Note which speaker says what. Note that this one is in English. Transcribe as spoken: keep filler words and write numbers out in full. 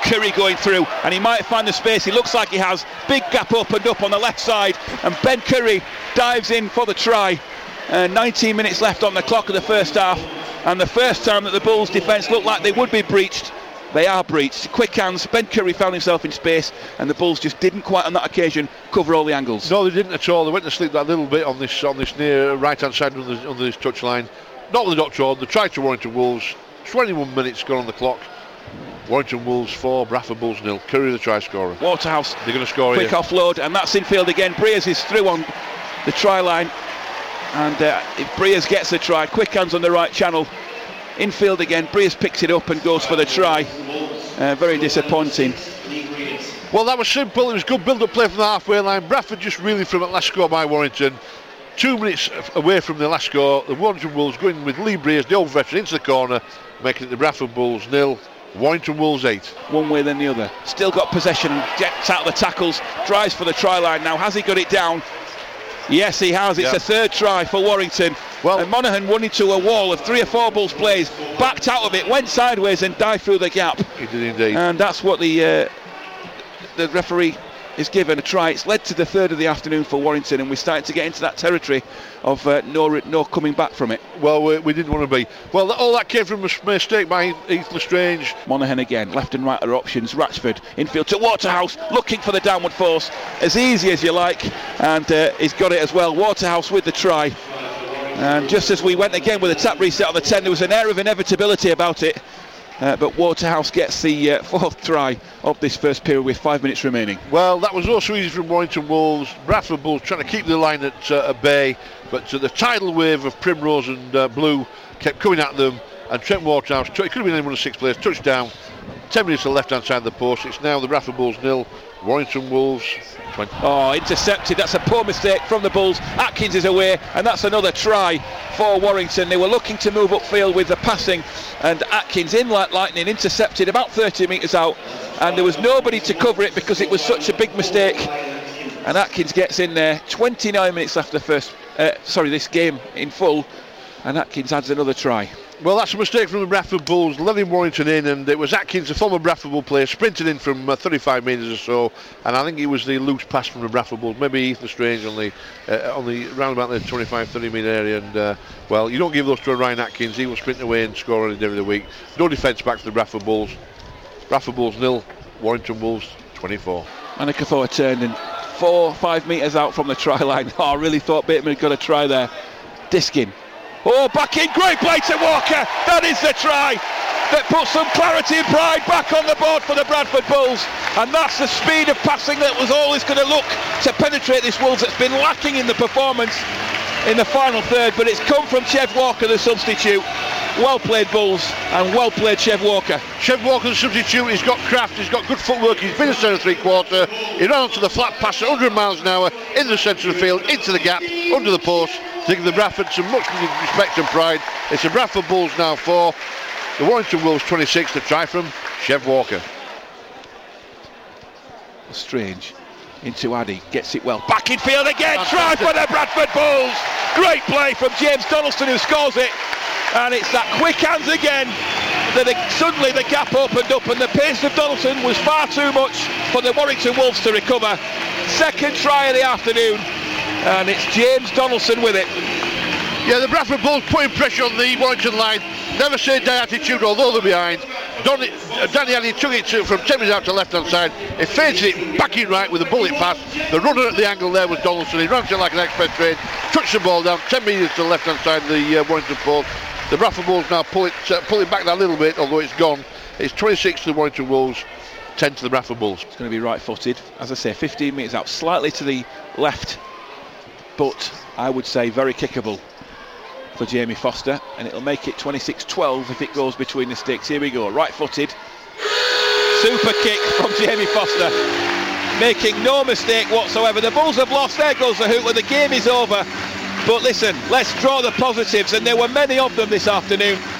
Speaker 1: Curry going through, and he might find the space. He looks like he has. Big gap opened up on the left side, and Ben Curry dives in for the try. Uh, nineteen minutes left on the clock of the first half, and the first time that the Bulls defence looked like they would be breached, they are breached. Quick hands, Ben Curry found himself in space, and the Bulls just didn't quite on that occasion cover all the angles.
Speaker 2: No, they didn't at all. They went to sleep that little bit on this on this near right hand side under, under this touchline. Not with the Doctor on. They tried to Warrington Wolves. twenty-one minutes gone on the clock. Warrington Wolves four, Bradford Bulls nil. Curry the try scorer.
Speaker 1: Waterhouse,
Speaker 2: they're going to score
Speaker 1: quick
Speaker 2: here.
Speaker 1: Offload, and that's infield again. Breers is through on the try line, and uh, if Breers gets the try, quick hands on the right channel. Infield again, Breers picks it up and goes for the try. Uh, very disappointing.
Speaker 2: Well, that was simple. It was good build-up play from the halfway line. Bradford just really from at last score by Warrington. Two minutes away from the last score, the Warrington Wolves going with Lee Breers, the old veteran, into the corner, making it the Bradford Bulls nil, Warrington Wolves eight.
Speaker 1: One way then the other. Still got possession, gets out of the tackles, drives for the try line now. Has he got it down? Yes, he has. It's yeah. a third try for Warrington. Well, and Monaghan won into a wall of three or four Bulls players, backed out of it, went sideways and dived through the gap.
Speaker 2: He did indeed.
Speaker 1: And that's what the uh, the referee is given a try. It's led to the third of the afternoon for Warrington, and we're starting to get into that territory of uh, no, no coming back from it.
Speaker 2: Well, we, we didn't want to be. Well, all that came from a mistake by Heath Lestrange.
Speaker 1: Monaghan again, left and right are options. Ratchford infield to Waterhouse, looking for the downward force, as easy as you like, and uh, he's got it as well. Waterhouse with the try, and just as we went again with a tap reset on the ten, there was an air of inevitability about it. Uh, but Waterhouse gets the uh, fourth try of this first period with five minutes remaining.
Speaker 2: Well, that was also easy from Warrington Wolves. Bradford Bulls trying to keep the line at, uh, at bay, but uh, the tidal wave of Primrose and uh, Blue kept coming at them, and Trent Waterhouse, t- it could have been any one of six players, touchdown. ten minutes to the left hand side of the post. It's now the Bradford Bulls nil, Warrington Wolves twenty.
Speaker 1: Oh, intercepted. That's a poor mistake from the Bulls. Atkins is away, and that's another try for Warrington. They were looking to move upfield with the passing, and Atkins in like lightning intercepted about thirty metres out, and there was nobody to cover it because it was such a big mistake. And Atkins gets in there. twenty-nine minutes after first uh, sorry this game in full, and Atkins adds another try.
Speaker 2: Well, that's a mistake from the Bradford Bulls, letting Warrington in, and it was Atkins, a former Bradford Bull player, sprinted in from uh, thirty-five metres or so, and I think it was the loose pass from the Bradford Bulls, maybe Heath Lestrange on the uh, on the round about the twenty-five thirty metre area, and uh, well, you don't give those to a Ryan Atkins. He will sprint away and score any day of the week. No defence back for the Bradford Bulls. Bradford Bulls nil, Warrington Wolves twenty-four.
Speaker 1: Manikafoa turned and four, five metres out from the try line. Oh, I really thought Bateman had got a try there. Diskin. Oh, back in, great play to Walker. That is the try that puts some clarity and pride back on the board for the Bradford Bulls. And that's the speed of passing that was always going to look to penetrate this Wolves that's been lacking in the performance in the final third. But it's come from Chev Walker, the substitute. Well played Bulls, and well played Chev Walker.
Speaker 2: Chev Walker, the substitute, he's got craft, he's got good footwork, he's been a centre three quarter. He ran onto the flat pass at one hundred miles an hour in the centre of the field, into the gap, under the post, to give the Bradford some much respect and pride. It's the Bradford Bulls now four, the Warrington Wolves twenty-six, the try from Chev Walker.
Speaker 1: Strange. Into Addy, gets it well. Back in field again, try for the Bradford Bulls. Great play from James Donaldson, who scores it. And it's that quick hands again that it, suddenly the gap opened up, and the pace of Donaldson was far too much for the Warrington Wolves to recover. Second try of the afternoon, and it's James Donaldson with it.
Speaker 2: Yeah, the Bradford Bulls putting pressure on the Warrington line. Never say die attitude, although they're behind. Donny, uh, Danny Addy took it to, from ten metres out to left hand side. He feinted it back in right with a bullet pass. The runner at the angle there was Donaldson. He ran it like an express train, touched the ball down ten metres to the left hand side of the uh, Warrington post. The Bradford Wolves now pull it, uh, pull it back that little bit, although it's gone. It's twenty-six to the Warrington Wolves, ten to the Bradford Bulls.
Speaker 1: It's going to be right-footed, as I say, fifteen metres out, slightly to the left, but I would say very kickable for Jamie Foster, and it'll make it twenty-six twelve if it goes between the sticks. Here we go, right-footed, super kick from Jamie Foster, making no mistake whatsoever. The Bulls have lost. There goes the hoopla. The game is over. But listen, let's draw the positives, and there were many of them this afternoon.